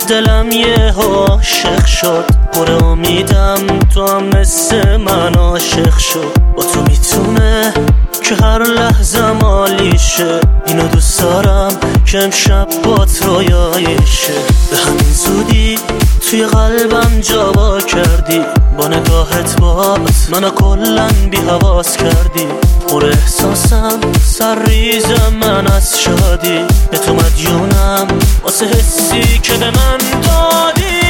دلم یه عاشق شد، پر امیدم تو هم مثل من عاشق شد. با تو میتونه که هر لحظه مالی شه، اینو دوست دارم که امشب بات رویایشه. به همین زودی توی قلبم جا با کردی، با نگاهت بات منو کلن بی حواس کردی. پر احساسم سر ریزم من از شادی، به تو مدیونم واسه حسی که به من دادی.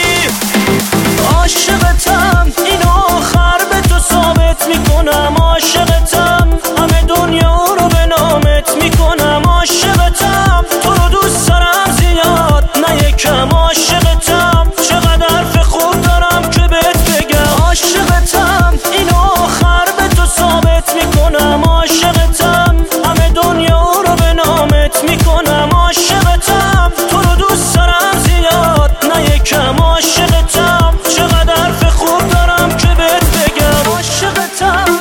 عاشقتم اینو آخر به تو ثابت میکنم، عاشقتم همه دنیا رو به نامت میکنم. عاشقتم تو رو دوست دارم زیاد نه یکم، عاشقتم چقدر حرف خوب دارم که بهت بگم. عاشقتم اینو آخر به تو ثابت میکنم، عاشقتم همه دنیا رو به نامت میکنم. عاشقتم تو رو دوست دارم زیاد نه یکم، عاشقتم چقدر حرف خوب دارم که بهت بگم. عاشقتم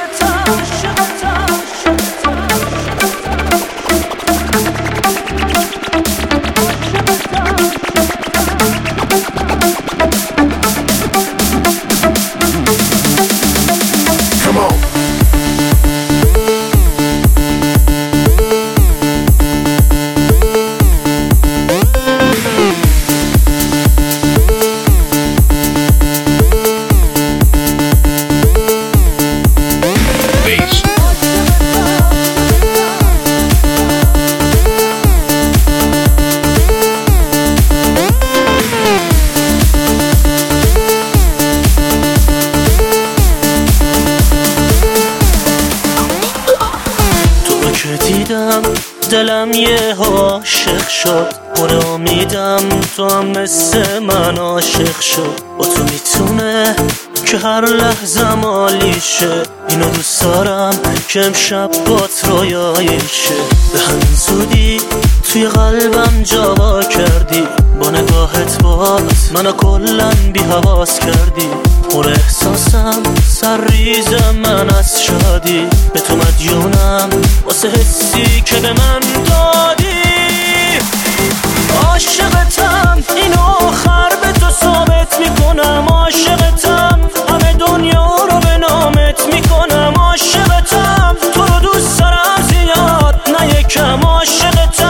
دیدم دلم یه عاشق شد، پر امیدم تو هم مثل من عاشق شد. با تو میتونه که هر لحظه مالی شه، اینو دوست دارم که امشب بات رویایشه. به همین زودی توی قلبم جا با کردی، با نگاهت بات منو کلن بی حواس کردی. پر احساسم سر ریزم من از شادی، به تو مدیونم واسه حسی که به من دادی. عاشقتم اینو آخر به تو ثابت میکنم، عاشقتم همه دنیا رو به نامت میکنم. عاشقتم تو رو دوست دارم زیاد نه یکم، عاشقتم